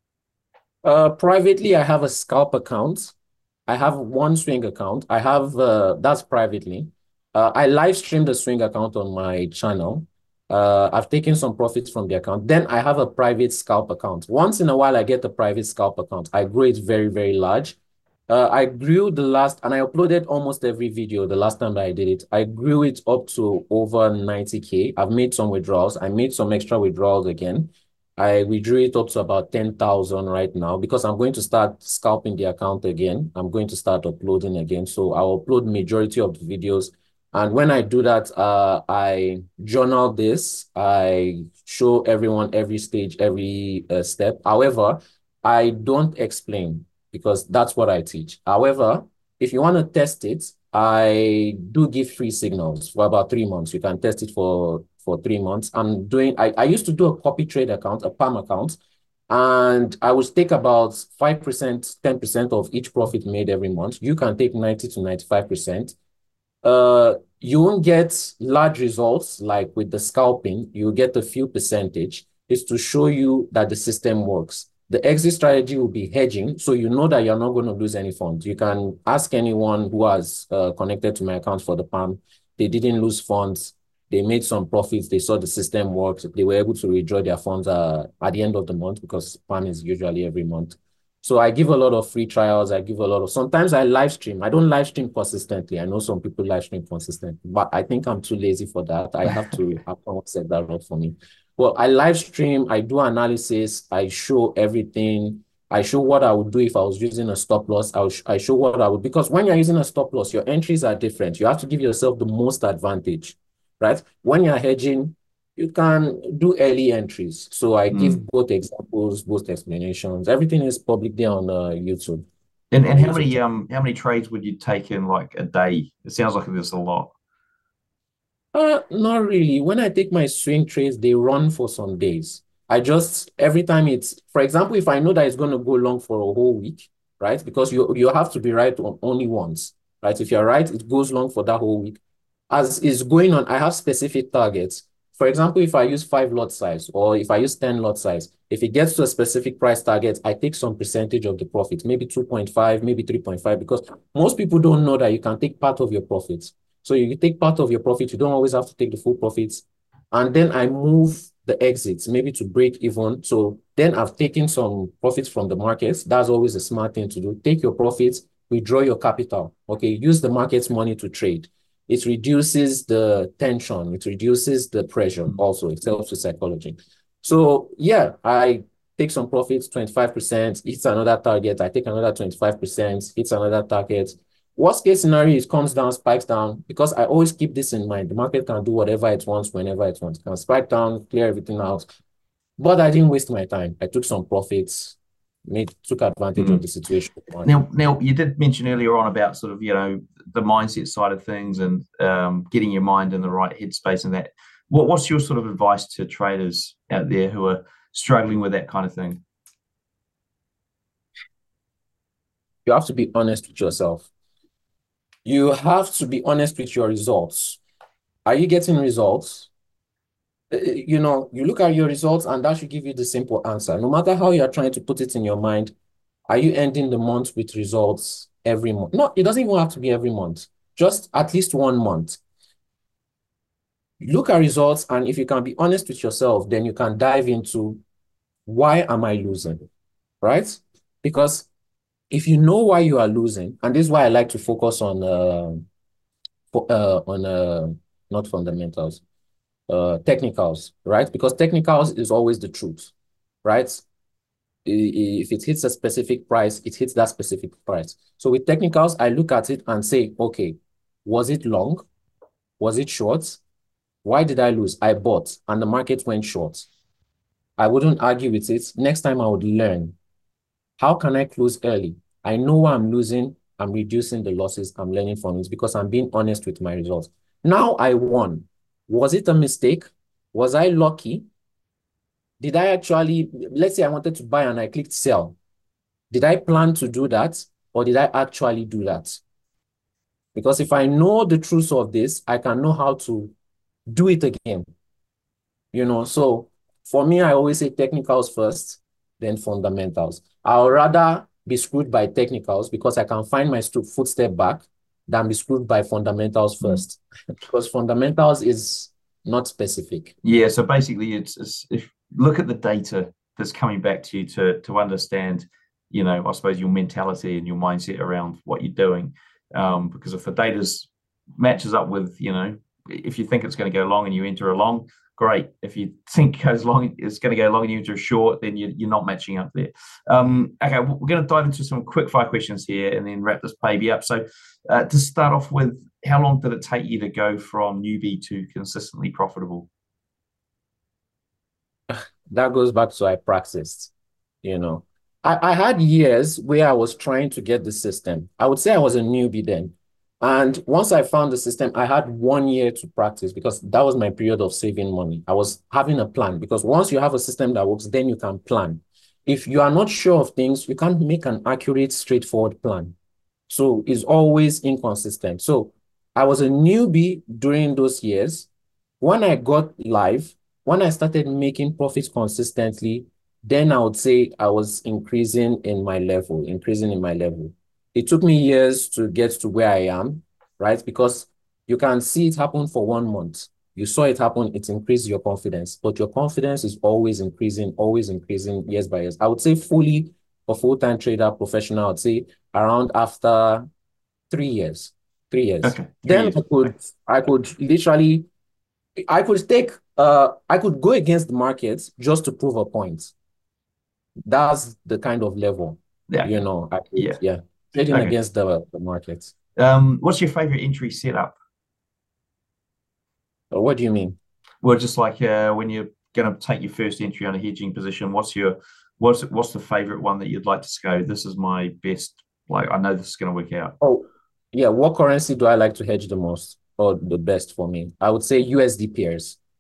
Privately, I have a scalp account. I have one swing account. That's privately. I live stream the swing account on my channel. I've taken some profits from the account. Then I have a private scalp account. Once in a while, I get a private scalp account. I grow it very, very large. I grew and I uploaded almost every video the last time that I did it. I grew it up to over 90K. I've made some withdrawals. I made some extra withdrawals again. I withdrew it up to about 10,000 right now because I'm going to start scalping the account again. I'm going to start uploading again. So I'll upload majority of the videos. And when I do that, I journal this. I show everyone every stage, every step. However, I don't explain because that's what I teach. However, if you want to test it, I do give free signals for about 3 months. You can test it for 3 months. I used to do a copy trade account, a PAM account, and I would take about 5%, 10% of each profit made every month. You can take 90 to 95%. You won't get large results like with the scalping. You get a few percentage. It's to show you that the system works. The exit strategy will be hedging, so you know that you're not going to lose any funds. You can ask anyone who has connected to my account for the PAM. They didn't lose funds. They made some profits. They saw the system works. They were able to withdraw their funds at the end of the month because PAM is usually every month. So I give a lot of free trials. Sometimes I live stream. I don't live stream consistently. I know some people live stream consistently, but I think I'm too lazy for that. I have to have someone set that up for me. Well, I live stream. I do analysis. I show everything. I show what I would do if I was using a stop loss. I show what I would, because when you're using a stop loss, your entries are different. You have to give yourself the most advantage, right? When you're hedging, you can do early entries. So I give both examples, both explanations. Everything is public there on YouTube. And how many trades would you take in like a day? It sounds like there's a lot. Not really. When I take my swing trades, they run for some days. I just every time it's, for example, if I know that it's going to go long for a whole week, right? Because you have to be right on only once, right? If you're right, it goes long for that whole week. As is going on, I have specific targets. For example, if I use 5 lot size or if I use 10 lot size, if it gets to a specific price target, I take some percentage of the profit, maybe 2.5, maybe 3.5, because most people don't know that you can take part of your profits. So you take part of your profit, you don't always have to take the full profits. And then I move the exits, maybe to break even. So then I've taken some profits from the markets. That's always a smart thing to do. Take your profits, withdraw your capital. Okay, use the market's money to trade. It reduces the tension. It reduces the pressure also. It helps with psychology. So yeah, I take some profits, 25%, hits another target. I take another 25%, hits another target. Worst case scenario is comes down, spikes down, because I always keep this in mind. The market can do whatever it wants, whenever it wants. It can spike down, clear everything out. But I didn't waste my time. I took some profits, took advantage of the situation. Now, you did mention earlier on about sort of, the mindset side of things and getting your mind in the right headspace and that. What's your sort of advice to traders out there who are struggling with that kind of thing? You have to be honest with yourself. You have to be honest with your results. Are you getting results? You look at your results and that should give you the simple answer. No matter how you're trying to put it in your mind, are you ending the month with results every month? No, it doesn't even have to be every month. Just at least 1 month. Look at results, and if you can be honest with yourself, then you can dive into why am I losing, right? Because if you know why you are losing, and this is why I like to focus on not fundamentals, technicals, right? Because technicals is always the truth, right? If it hits a specific price, it hits that specific price. So with technicals, I look at it and say, okay, was it long? Was it short? Why did I lose? I bought and the market went short. I wouldn't argue with it. Next time I would learn. How can I close early? I know why I'm losing. I'm reducing the losses. I'm learning from it because I'm being honest with my results. Now I won. Was it a mistake? Was I lucky? Did I actually, let's say I wanted to buy and I clicked sell. Did I plan to do that or did I actually do that? Because if I know the truth of this, I can know how to do it again. So for me, I always say technicals first, then fundamentals. I'll rather be screwed by technicals because I can find my footstep back than be screwed by fundamentals first. Because fundamentals is not specific. Yeah, so basically it's if look at the data that's coming back to you to understand, I suppose your mentality and your mindset around what you're doing. Because if the data matches up with, if you think it's going to go long and you enter a long, great. If you think it's going to go long and you enter a short, then you're not matching up there. Okay, we're going to dive into some quick fire questions here and then wrap this baby up. So to start off with, how long did it take you to go from newbie to consistently profitable? That goes back to I practiced, I had years where I was trying to get the system. I would say I was a newbie then. And once I found the system, I had 1 year to practice because that was my period of saving money. I was having a plan because once you have a system that works, then you can plan. If you are not sure of things, you can't make an accurate, straightforward plan. So it's always inconsistent. So I was a newbie during those years. When I got live, when I started making profits consistently, then I would say I was increasing in my level. It took me years to get to where I am, right? Because you can see it happen for 1 month. You saw it happen, it increased your confidence, but your confidence is always increasing years by years. I would say fully a full-time trader, professional, I would say around after 3 years. 3 years. Okay. Then I could literally, I could go against the market just to prove a point. That's the kind of level, trading against the market. What's your favorite entry setup? What do you mean? Well, just like when you're going to take your first entry on a hedging position, what's the favorite one that you'd like to go? This is my best. Like, I know this is going to work out. Oh, yeah. What currency do I like to hedge the most or the best for me? I would say USD pairs.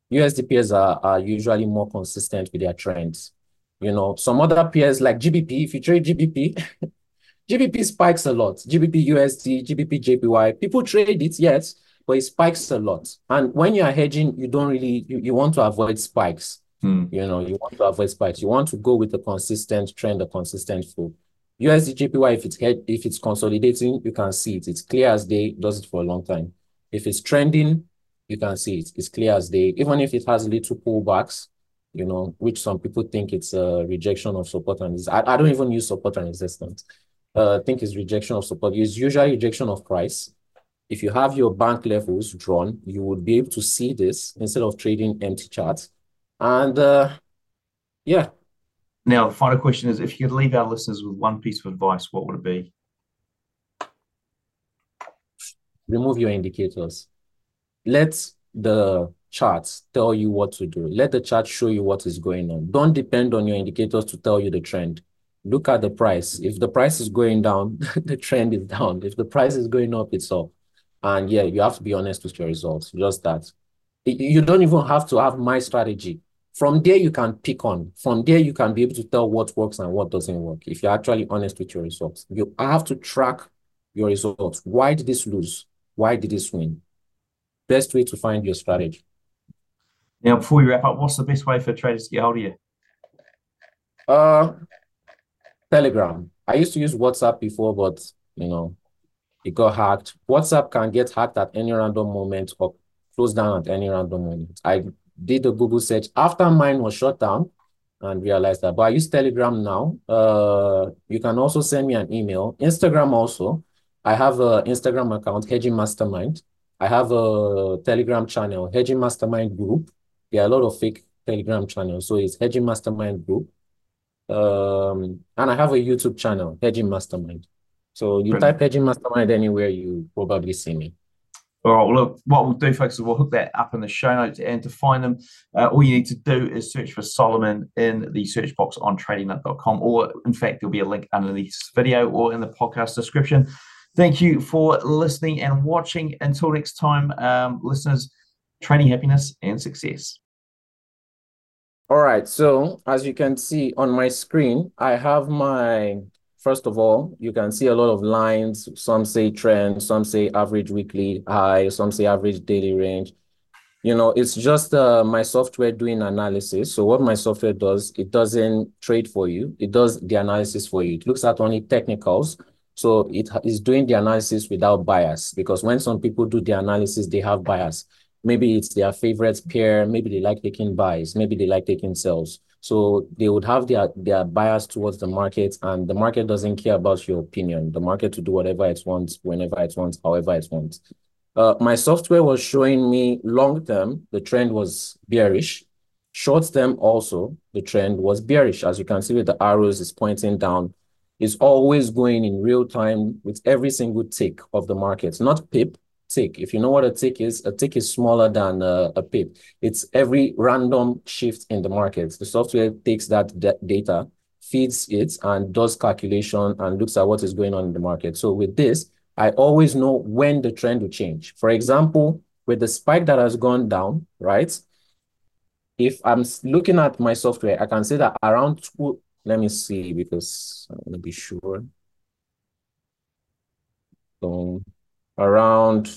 USD pairs are usually more consistent with their trends. Some other pairs like GBP, if you trade GBP, GBP spikes a lot. GBP USD, GBP JPY. People trade it, yes, but it spikes a lot. And when you are hedging, you don't really, you want to avoid spikes. You want to avoid spikes. You want to go with a consistent trend, a consistent flow. USD JPY, if it's consolidating, you can see it. It's clear as day, does it for a long time. If it's trending, you can see it. It's clear as day. Even if it has little pullbacks, which some people think it's a rejection of support and I don't even use support and resistance. I think it's rejection of support. It's usually rejection of price. If you have your bank levels drawn, you would be able to see this instead of trading empty charts. And yeah. Now, the final question is, if you could leave our listeners with one piece of advice, what would it be? Remove your indicators. Let the charts tell you what to do. Let the chart show you what is going on. Don't depend on your indicators to tell you the trend. Look at the price. If the price is going down, the trend is down. If the price is going up, it's up. And yeah, you have to be honest with your results. Just that. You don't even have to have my strategy. From there, you can pick on. From there, you can be able to tell what works and what doesn't work. If you're actually honest with your results, you have to track your results. Why did this lose? Why did this win? Best way to find your strategy. Now, before we wrap up, what's the best way for traders to get hold of you? Telegram. I used to use WhatsApp before, but it got hacked. WhatsApp can get hacked at any random moment or closed down at any random moment. I did a Google search after mine was shut down and realized that. But I use Telegram now. You can also send me an email. Instagram also. I have an Instagram account, Hedging Mastermind. I have a Telegram channel, Hedging Mastermind Group. There are a lot of fake Telegram channels. So it's Hedging Mastermind Group. And I have a YouTube channel, Hedging Mastermind. So you type Hedging Mastermind anywhere, you probably see me. All right, well, look, what we'll do, folks, is we'll hook that up in the show notes. And to find them, all you need to do is search for Solomon in the search box on tradingnut.com, or in fact, there'll be a link underneath this video or in the podcast description. Thank you for listening and watching. Until next time, listeners, trading happiness and success. All right, so as you can see on my screen, I have first of all, you can see a lot of lines. Some say trend, some say average weekly high, some say average daily range. It's just my software doing analysis. So what my software does, it doesn't trade for you. It does the analysis for you. It looks at only technicals. So it is doing the analysis without bias, because when some people do the analysis, they have bias. Maybe it's their favorite pair. Maybe they like taking buys. Maybe they like taking sells. So they would have their bias towards the market, and the market doesn't care about your opinion. The market will do whatever it wants, whenever it wants, however it wants. My software was showing me long term, the trend was bearish. Short term also, the trend was bearish. As you can see with the arrows, it's pointing down. It's always going in real time with every single tick of the market, not pip, tick. If you know what a tick is smaller than a pip. It's every random shift in the market. The software takes that data, feeds it, and does calculation and looks at what is going on in the market. So with this, I always know when the trend will change. For example, with the spike that has gone down, right? If I'm looking at my software, I can say that around let me see, because I want to be sure. So around,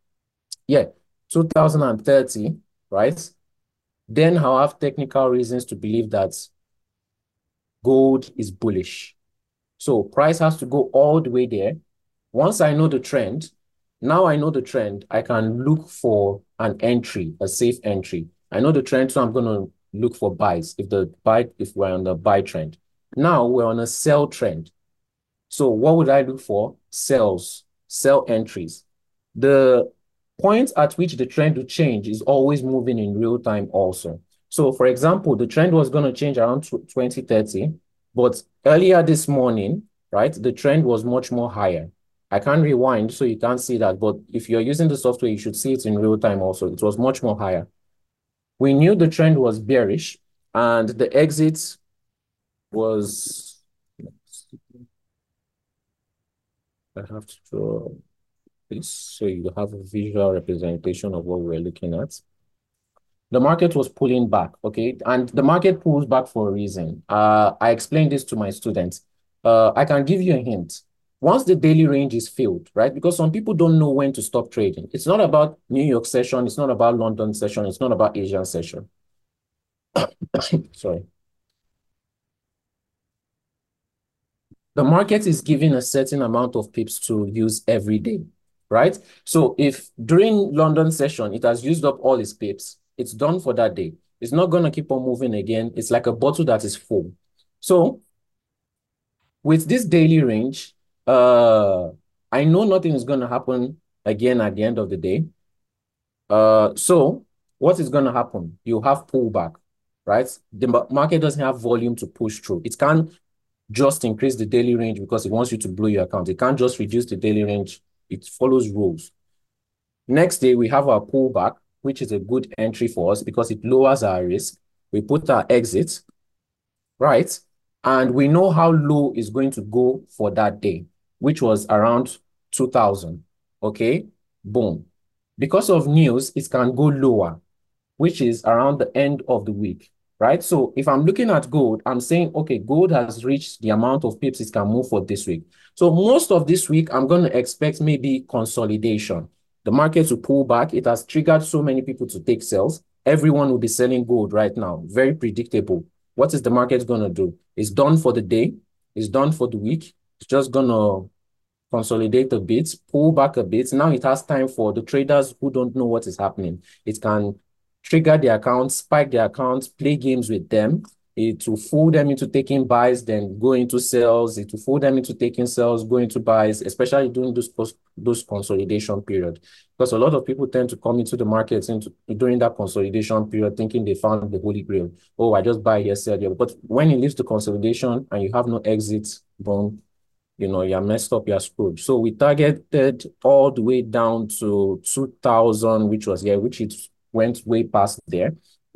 2030, right? Then I'll have technical reasons to believe that gold is bullish. So price has to go all the way there. Once I know the trend, I can look for an entry, a safe entry. I know the trend, so I'm going to look for buys if we're on the buy trend. Now we're on a sell trend. So what would I look for? Sells, sell entries. The point at which the trend will change is always moving in real time also. So for example, the trend was going to change around 2030, but earlier this morning, right, the trend was much more higher. I can't rewind, so you can't see that, but if you're using the software, you should see it in real time also. It was much more higher. We knew the trend was bearish, and the exit was, I have to draw this so you have a visual representation of what we're looking at. The market was pulling back, okay? And the market pulls back for a reason. I explained this to my students. I can give you a hint. Once the daily range is filled, right? Because some people don't know when to stop trading. It's not about New York session. It's not about London session. It's not about Asian session. Sorry. The market is giving a certain amount of pips to use every day, right? So if during London session, it has used up all its pips, it's done for that day. It's not going to keep on moving again. It's like a bottle that is full. So with this daily range, I know nothing is going to happen again at the end of the day. So what is going to happen? You have pullback, right? The market doesn't have volume to push through. It can't just increase the daily range because it wants you to blow your account. It can't just reduce the daily range. It follows rules. Next day, we have our pullback, which is a good entry for us because it lowers our risk. We put our exit, right? And we know how low is going to go for that day, which was around 2000. Okay, boom. Because of news, it can go lower, which is around the end of the week, right? So if I'm looking at gold, I'm saying, okay, gold has reached the amount of pips it can move for this week. So most of this week, I'm going to expect maybe consolidation. The market will pull back. It has triggered so many people to take sales. Everyone will be selling gold right now. Very predictable. What is the market going to do? It's done for the day. It's done for the week. It's just going to consolidate a bit, pull back a bit. Now it has time for the traders who don't know what is happening. It can trigger their accounts, spike their accounts, play games with them. It will fool them into taking buys, then go into sales. It will fool them into taking sales, go into buys, especially during those consolidation period. Because a lot of people tend to come into the markets during that consolidation period thinking they found the holy grail. Oh, I just buy here, sell here. But when it leaves the consolidation and you have no exit, boom, you're messed up, you're screwed. So we targeted all the way down to 2000, which it went way past there,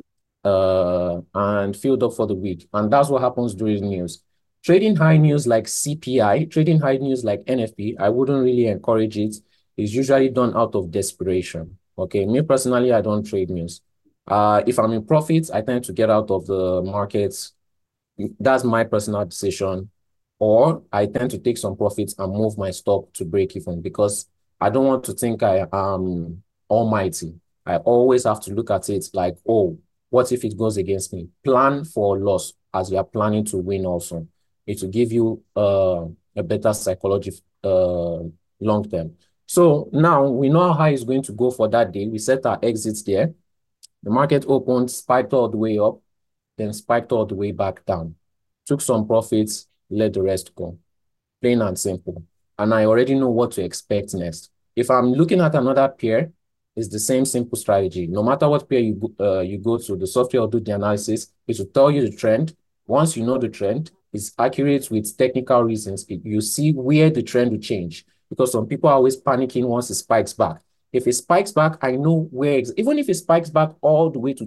and filled up for the week. And that's what happens during news. Trading high news like CPI, trading high news like NFP, I wouldn't really encourage it. It's usually done out of desperation. Okay, me personally, I don't trade news. If I'm in profits, I tend to get out of the markets. That's my personal decision. Or I tend to take some profits and move my stock to break even because I don't want to think I am almighty. I always have to look at it like, oh, what if it goes against me? Plan for loss as you are planning to win also. It will give you a better psychology long term. So now we know how high it's going to go for that day. We set our exits there. The market opened, spiked all the way up, then spiked all the way back down. Took some profits, let the rest go. Plain and simple. And I already know what to expect next. If I'm looking at another pair, it's the same simple strategy. No matter what pair you go to, the software will do the analysis. It will tell you the trend. Once you know the trend, it's accurate with technical reasons. You see where the trend will change because some people are always panicking once it spikes back. If it spikes back, I know where, even if it spikes back all the way to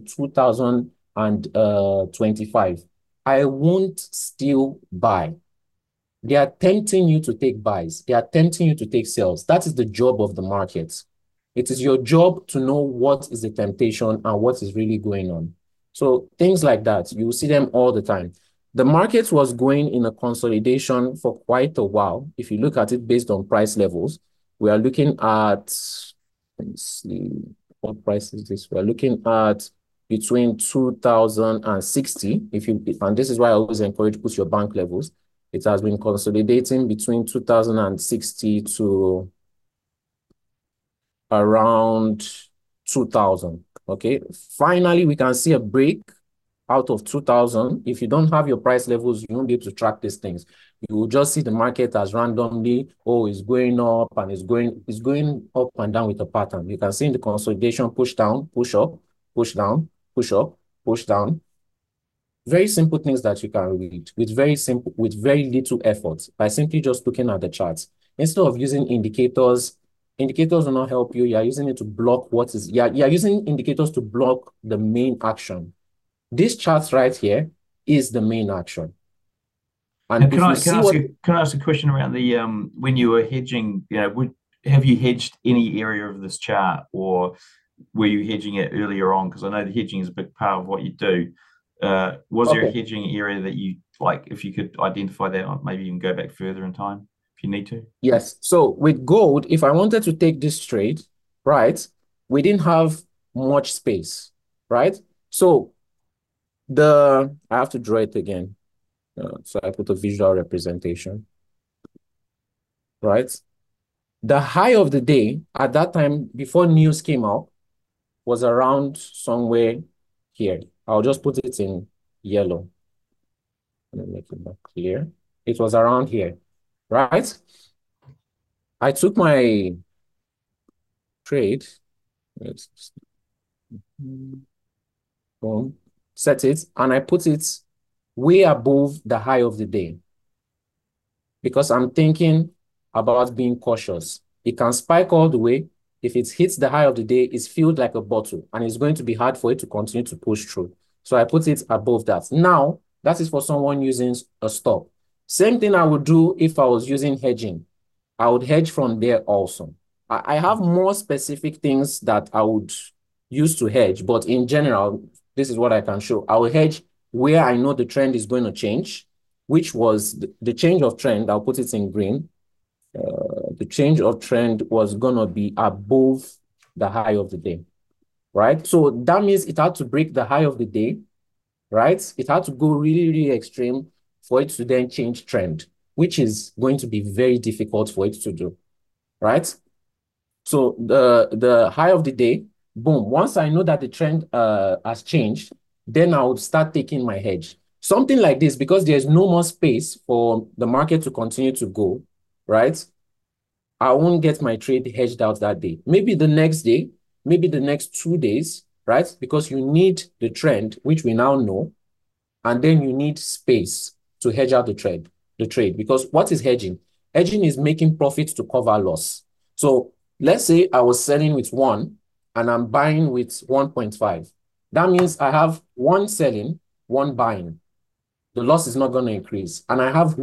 2025, I won't still buy. They are tempting you to take buys. They are tempting you to take sales. That is the job of the market. It is your job to know what is the temptation and what is really going on. So things like that, you will see them all the time. The market was going in a consolidation for quite a while. If you look at it based on price levels, we are looking at, let me see, what price is this? We are looking at between 2060. And this is why I always encourage put your bank levels. It has been consolidating between 2060 to around 2000. Okay. Finally, we can see a break out of 2000. If you don't have your price levels, you won't be able to track these things. You will just see the market as randomly, oh, it's going up and it's going up and down with a pattern. You can see in the consolidation, push down, push up, push down, push up, push down. Very simple things that you can read with very little effort by simply just looking at the charts. Instead of using indicators, indicators will not help you. You are using it to block you're using indicators to block the main action. This chart right here is the main action. And can I ask a question around the when you were hedging, have you hedged any area of this chart, or were you hedging it earlier on? Because I know the hedging is a big part of what you do. Was there a Okay. hedging area that you like? If you could identify that, or maybe even go back further in time if you need to. Yes. So with gold, if I wanted to take this trade, right, we didn't have much space, right? So I have to draw it again. So I put a visual representation, right? The high of the day at that time before news came out was around somewhere here. I'll just put it in yellow. Let me make it more clear. It was around here, right? I took my trade. Let's boom, set it, and I put it way above the high of the day because I'm thinking about being cautious. It can spike all the way. If it hits the high of the day, it's filled like a bottle, and it's going to be hard for it to continue to push through. So I put it above that. Now, that is for someone using a stop. Same thing I would do if I was using hedging. I would hedge from there also. I have more specific things that I would use to hedge, but in general, this is what I can show. I will hedge where I know the trend is going to change, which was the change of trend. I'll put it in green. The change of trend was going to be above the high of the day, right? So that means it had to break the high of the day, right? It had to go really, really extreme for it to then change trend, which is going to be very difficult for it to do, right? So the high of the day, boom. Once I know that the trend has changed, then I would start taking my hedge. Something like this, because there's no more space for the market to continue to go, right? I won't get my trade hedged out that day. Maybe the next day, maybe the next 2 days, right? Because you need the trend, which we now know, and then you need space to hedge out the trade. Because what is hedging? Hedging is making profits to cover loss. So let's say I was selling with 1 and I'm buying with 1.5. That means I have 1 selling, 1 buying. The loss is not going to increase. And I have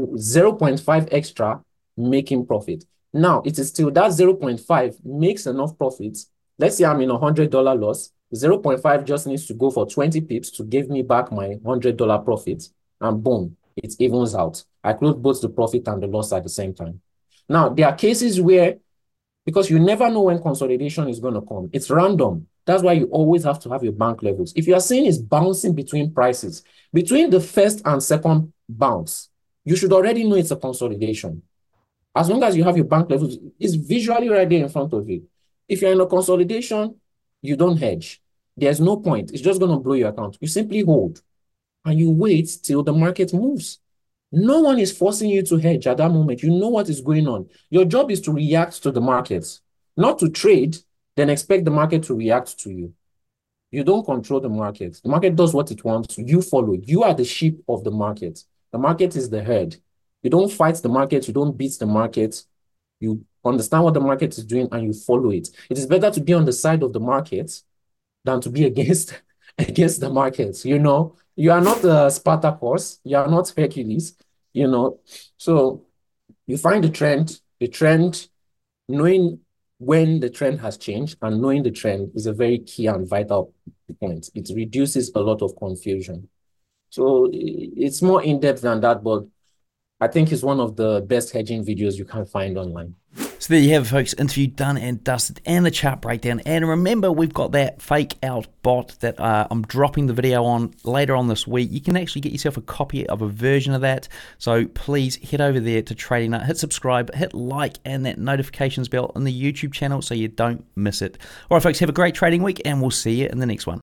0.5 extra making profit. Now, it is still that 0.5 makes enough profits. Let's say I'm in $100 loss. 0.5 just needs to go for 20 pips to give me back my $100 profit. And boom, it evens out. I close both the profit and the loss at the same time. Now, there are cases where, because you never know when consolidation is going to come, it's random. That's why you always have to have your bank levels. If you are seeing it's bouncing between prices, between the first and second bounce, you should already know it's a consolidation. As long as you have your bank levels, it's visually right there in front of you. If you're in a consolidation, you don't hedge. There's no point. It's just going to blow your account. You simply hold and you wait till the market moves. No one is forcing you to hedge at that moment. You know what is going on. Your job is to react to the markets, not to trade, then expect the market to react to you. You don't control the market. The market does what it wants. You follow. You are the sheep of the market. The market is the herd. You don't fight the market. You don't beat the market. You understand what the market is doing and you follow it. It is better to be on the side of the market than to be against the markets. You know, you are not Spartacus. You are not Hercules. You know, so you find the trend, knowing when the trend has changed and knowing the trend is a very key and vital point. It reduces a lot of confusion. So it's more in-depth than that, but I think it's one of the best hedging videos you can find online. So there you have it, folks. Interview done and dusted and the chart breakdown. And remember, we've got that fake out bot that I'm dropping the video on later on this week. You can actually get yourself a copy of a version of that. So please head over there to Trading Nut, hit subscribe, hit like and that notifications bell on the YouTube channel so you don't miss it. All right, folks, have a great trading week and we'll see you in the next one.